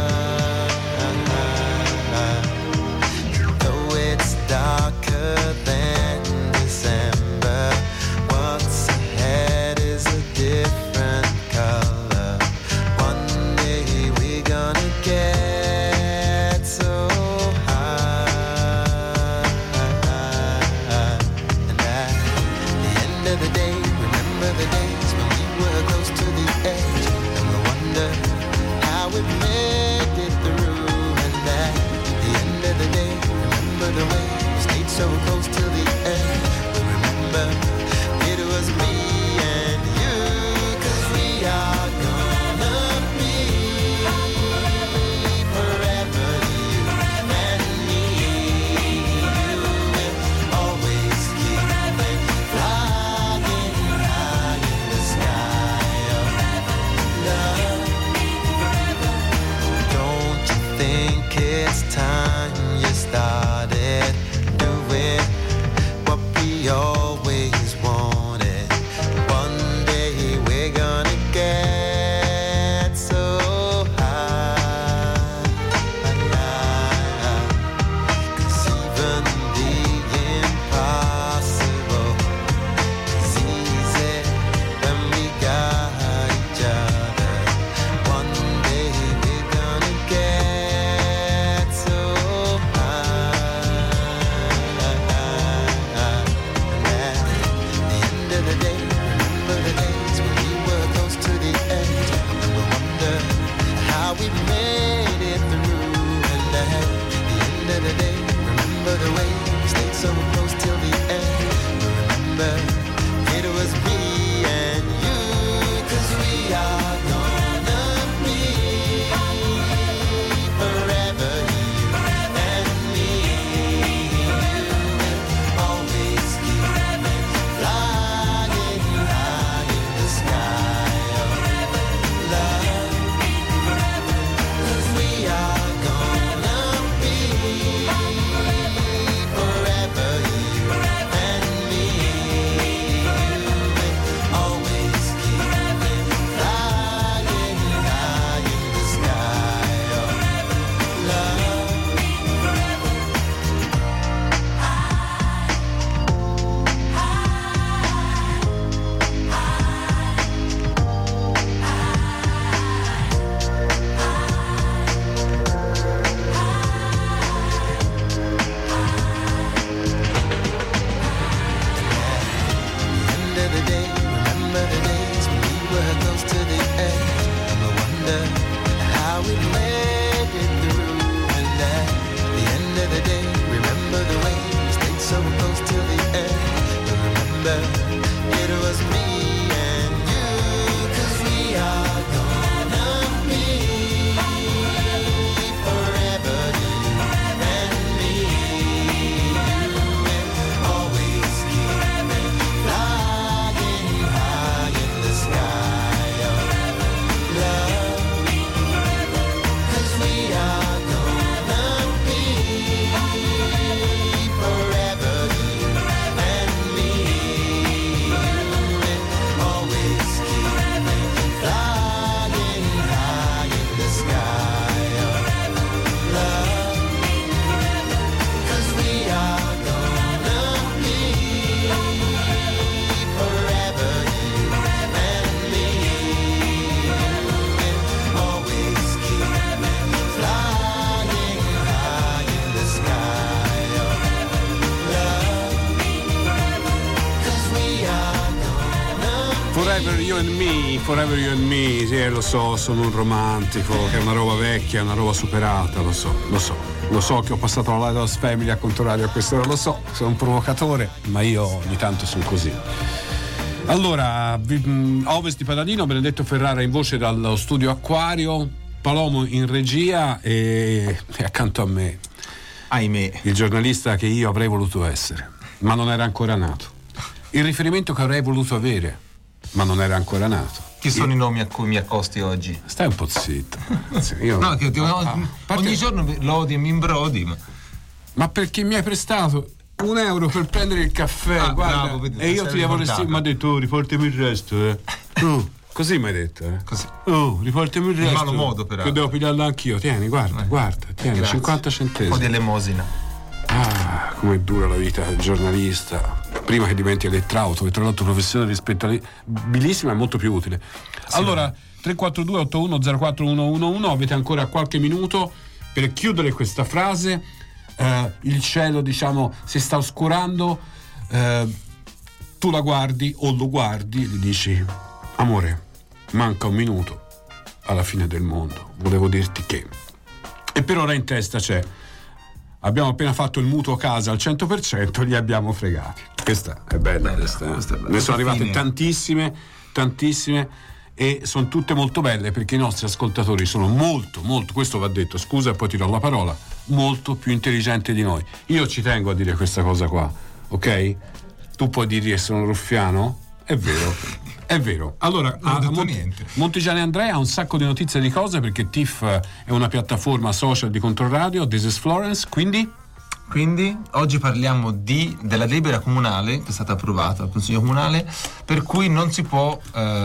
Though it's darker than December, what's ahead is a different color. One day we're gonna get so close to the end. But remember, it was me and you, 'cause we are gonna be forever, you and me. You will always keep flying high in the sky of love. Don't you think it's time you started what we always wanted? One day we're gonna get so high. 'Cause even the impossible is easy when we got each other. One day we're gonna get so we made it through, and at the end of the day, remember the way we stayed so close till the end. Remember, it was me and you, 'cause we are gonna be forever, you and me. You will always keep flying high in the sky of love. We are gonna be forever, you and me. You will how we made it through. And at the end of the day, remember the way we stayed so close till the end. But remember, it was me and you, 'cause we are gonna be forever, you and me. Always keep flying high in the sky of love, 'cause we are gonna be forever, you and me. Always keep flying high in the sky of love, 'cause we are gonna be forever, you and me. Always keep flying high in the sky of love, 'cause we are gonna Forever You and Me, Forever You and Me, sì, lo so, sono un romantico, che è una roba vecchia, una roba superata, lo so che ho passato la Lighthouse Family a contrario a quest'ora, lo so, sono un provocatore, ma io ogni tanto sono così. Allora, a Ovest di Paladino, Benedetto Ferrara in voce dallo studio Acquario, Palomo in regia e accanto a me, ahimè, il giornalista che io avrei voluto essere, ma non era ancora nato. Il riferimento che avrei voluto avere, ma non era ancora nato. Chi sono i nomi a cui mi accosti oggi? Stai un po' zitto. Io, No, che ogni giorno lodi e mi imbrodi. Ma perché mi hai prestato €1 per prendere il caffè, guarda, bravo, vedi, e io ti devo restare. Mi ha detto, riportami il resto, così mi hai detto, Così. Riportami il resto. In malo modo, però. Che devo pigliarlo anch'io. Tieni, guarda, tieni, Grazie. 50 centesimi. Un po' di elemosina. Ah, com'è dura la vita del giornalista. Prima che diventi elettrauto, che tra l'altro professione rispettabilissima e molto più utile. Sì, allora, 342 8104 avete ancora qualche minuto per chiudere questa frase. Il cielo, diciamo, si sta oscurando, tu la guardi o lo guardi e gli dici: amore, manca un minuto alla fine del mondo, volevo dirti che. E per ora in testa c'è: abbiamo appena fatto il mutuo casa al 100%, li abbiamo fregati. Questa è bella, questa è bella. Ne sono arrivate tantissime e sono tutte molto belle, perché i nostri ascoltatori sono molto, questo va detto, scusa e poi ti do la parola, molto più intelligenti di noi. Io ci tengo a dire questa cosa qua, ok? Tu puoi dire che sono ruffiano? È vero. Allora, Montigiani Andrea ha un sacco di notizie di cose, perché TIFF è una piattaforma social di Controradio. This is Florence, quindi oggi parliamo della delibera comunale che è stata approvata dal Consiglio Comunale, per cui non si può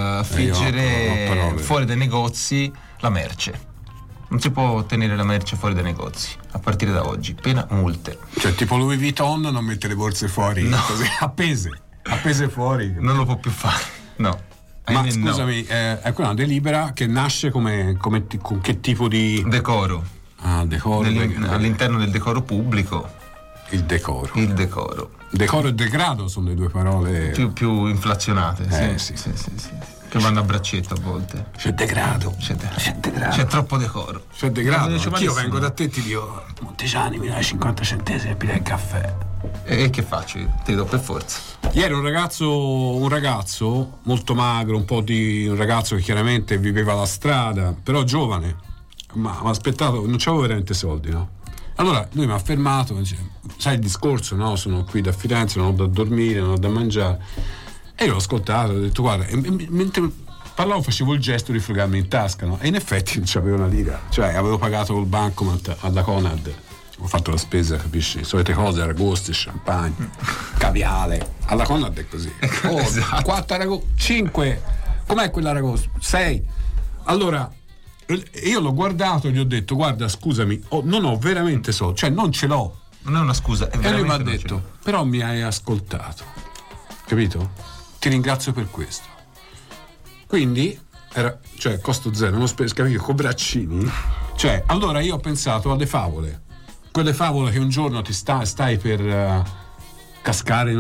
friggere fuori dai negozi la merce. Non si può tenere la merce fuori dai negozi a partire da oggi, pena multe. Cioè, tipo Louis Vuitton non mette le borse fuori, no, così appese fuori. Non lo può più fare, no. Ma scusami, è una delibera che nasce con che tipo di decoro? Decoro. All'interno del decoro pubblico. Il decoro. Decoro e degrado sono le due parole più inflazionate, sì. Che vanno a braccetto a volte. C'è degrado. C'è troppo decoro. C'è degrado. Io vengo da te e ti dico: Montigiani, mi dai 50 centesimi per il caffè. E che faccio? Ti do per forza. Ieri un ragazzo molto magro, un ragazzo che chiaramente viveva la strada, però giovane, ma aspettato, non c'avevo veramente soldi, no? Allora lui mi ha fermato, dice: sai il discorso, no? Sono qui da Firenze, non ho da dormire, non ho da mangiare. E io l'ho ascoltato, ho detto: guarda, e mentre parlavo facevo il gesto di fregarmi in tasca, no? E in effetti non c'avevo una lira, cioè avevo pagato col bancomat alla Conad, ho fatto la spesa, capisci? Le solite cose, aragoste, champagne, caviale. Alla Conad è così. Esatto. 4 aragoste, 5, com'è quell'aragosto? 6. Allora io l'ho guardato e gli ho detto: guarda, scusami, non ho veramente soldi, cioè non ce l'ho. Non è una scusa, è e lui mi ha detto: però mi hai ascoltato, capito? Ti ringrazio per questo. Quindi cioè costo zero, non capito, con braccini. Cioè, allora io ho pensato alle favole, quelle favole che un giorno ti stai per cascare in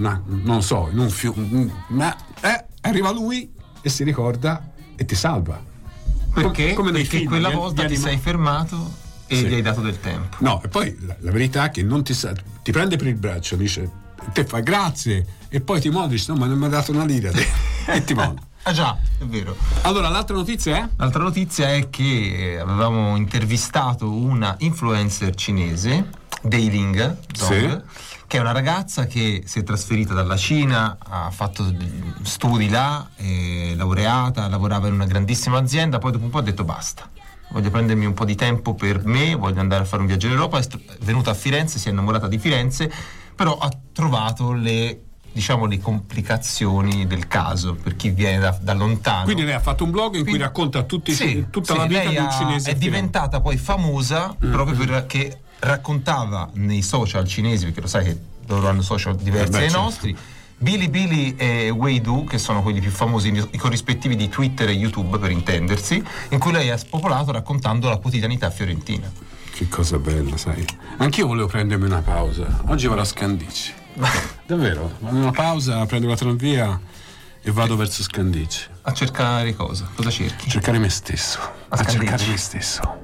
un fiume, arriva lui e si ricorda e ti salva. Perché? Come nei Perché film, quella volta ti sei fermato e Sì. gli hai dato del tempo. No, e poi la verità è che non ti prende per il braccio, dice, te fa grazie, e poi ti molla, dice no, ma non mi ha dato una lira e ti molla. Ah già, è vero. Allora, l'altra notizia è? L'altra notizia è che avevamo intervistato una influencer cinese, Deiling Zong, che è una ragazza che si è trasferita dalla Cina, ha fatto studi là, è laureata, lavorava in una grandissima azienda, poi dopo un po' ha detto basta, voglio prendermi un po' di tempo per me, voglio andare a fare un viaggio in Europa, è venuta a Firenze, si è innamorata di Firenze, però ha trovato le complicazioni del caso per chi viene da lontano. Quindi lei ha fatto un blog in cui racconta tutta la vita di un cinese. È diventata poi famosa proprio perché raccontava nei social cinesi, perché lo sai che loro hanno social diversi dai nostri, Bilibili e Weidu, che sono quelli più famosi, i corrispettivi di Twitter e YouTube per intendersi, in cui lei ha spopolato raccontando la quotidianità fiorentina. Che cosa bella, sai. Anch'io volevo prendermi una pausa. Oggi vado a Scandicci. Davvero, vado una pausa, prendo la tranvia e vado verso Scandicci. A cercare cosa? Cosa cerchi? A cercare me stesso. A cercare me stesso.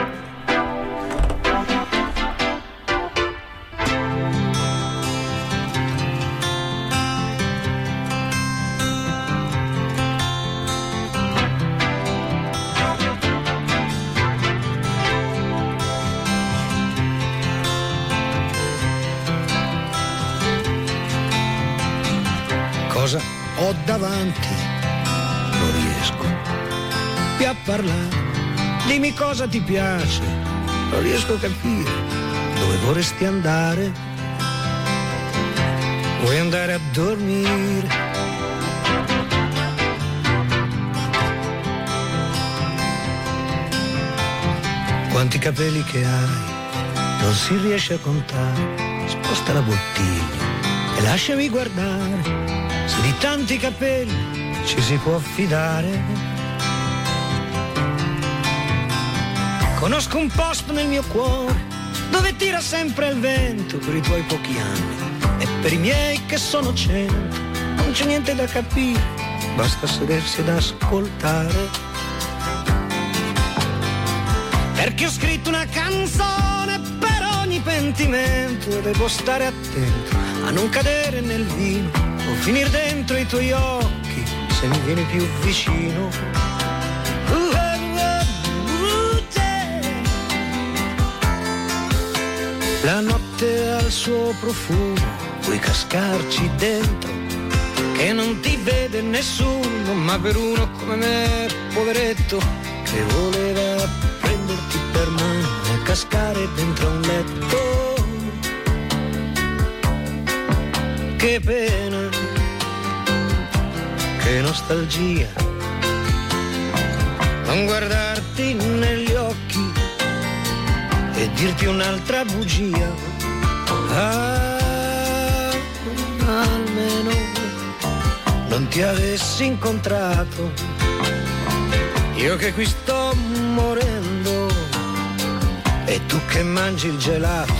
Cosa ho davanti? Non riesco più a parlare. Dimmi cosa ti piace. Non riesco a capire dove vorresti andare. Vuoi andare a dormire? Quanti capelli che hai, non si riesce a contare. Sposta la bottiglia e lasciami guardare. Se di tanti capelli ci si può fidare. Conosco un posto nel mio cuore dove tira sempre il vento per i tuoi pochi anni e per i miei che sono 100. Non c'è niente da capire, basta sedersi ed ascoltare. Perché ho scritto una canzone per ogni pentimento e devo stare attento a non cadere nel vino o finir dentro i tuoi occhi se mi vieni più vicino. La notte ha il suo profumo, puoi cascarci dentro, che non ti vede nessuno, ma per uno come me, poveretto, che voleva prenderti per mano e cascare dentro un letto. Che pena, che nostalgia, non guardarti negli occhi e dirti un'altra bugia. Almeno non ti avessi incontrato, io che qui sto morendo e tu che mangi il gelato.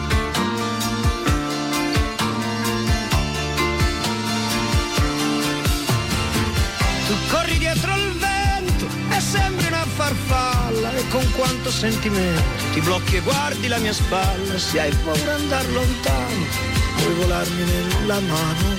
Tu corri dietro il vento e sembri una farfalla e con quanto sentimento ti blocchi e guardi la mia spalla. Se hai paura di andar lontano, puoi volarmi nella mano.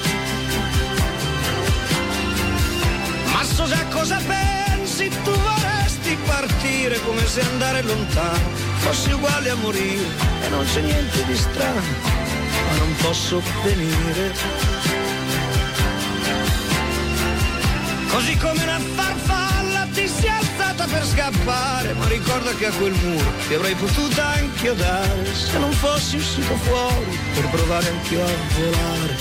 Ma so già cosa pensi, tu vorresti partire come se andare lontano fossi uguale a morire e non c'è niente di strano, ma non posso venire. Così come una farfalla ti sei alzata per scappare, ma ricorda che a quel muro ti avrei potuta inchiodare se non fossi uscito fuori per provare anch'io a volare.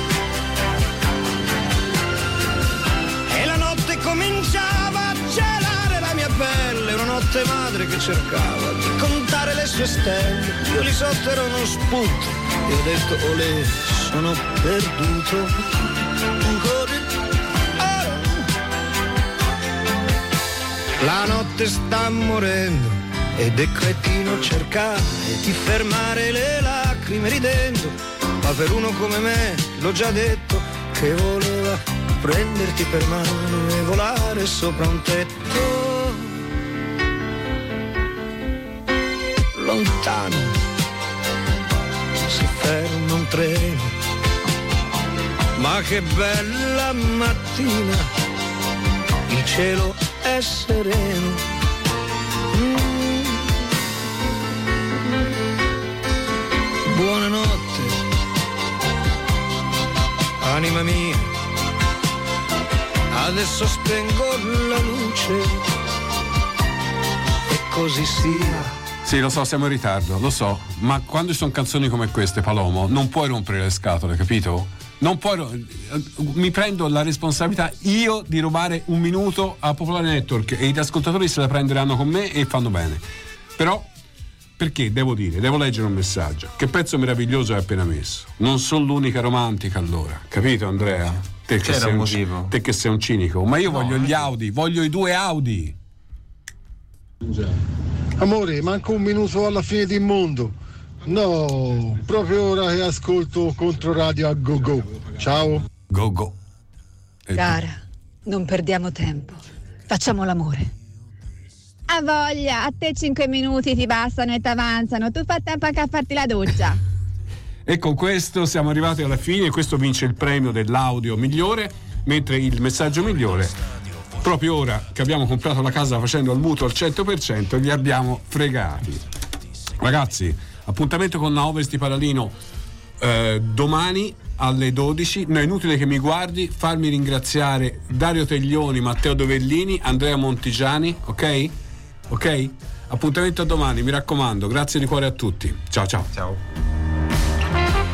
E la notte cominciava a gelare la mia pelle, una notte madre che cercava di contare le sue stelle. Io lì sotto ero uno spunto e ho detto olè, sono perduto. La notte sta morendo ed è cretino cercare di fermare le lacrime ridendo, ma per uno come me, l'ho già detto, che voleva prenderti per mano e volare sopra un tetto. lontano si ferma un treno, ma che bella mattina, il cielo è sereno. Buonanotte, anima mia, adesso spengo la luce e così sia. Sì, lo so, siamo in ritardo, lo so, ma quando ci sono canzoni come queste, Palomo, non puoi rompere le scatole, capito? Non puoi, mi prendo la responsabilità io di rubare un minuto a Popolare Network e gli ascoltatori se la prenderanno con me e fanno bene. Però, perché devo leggere un messaggio. Che pezzo meraviglioso hai appena messo. Non sono l'unica romantica allora, capito Andrea? Te che sei un motivo. Te che sei un cinico, ma io voglio gli Audi, voglio i 2 Audi. Amore, manca un minuto alla fine del mondo. No, proprio ora che ascolto Controradio a go go. Ciao. Go go. Cara, non perdiamo tempo. Facciamo l'amore. A voglia, a te 5 minuti ti bastano e ti avanzano. Tu fai tempo anche a farti la doccia. E con questo siamo arrivati alla fine. Questo vince il premio dell'audio migliore, mentre il messaggio migliore, proprio ora che abbiamo comprato la casa facendo il mutuo al 100%, li abbiamo fregati. Ragazzi, appuntamento con Ovest di Paralino domani alle 12. No, è inutile che mi guardi, farmi ringraziare Dario Teglioni, Matteo Dovellini, Andrea Montigiani, ok? Ok? Appuntamento a domani, mi raccomando. Grazie di cuore a tutti. Ciao ciao. Ciao.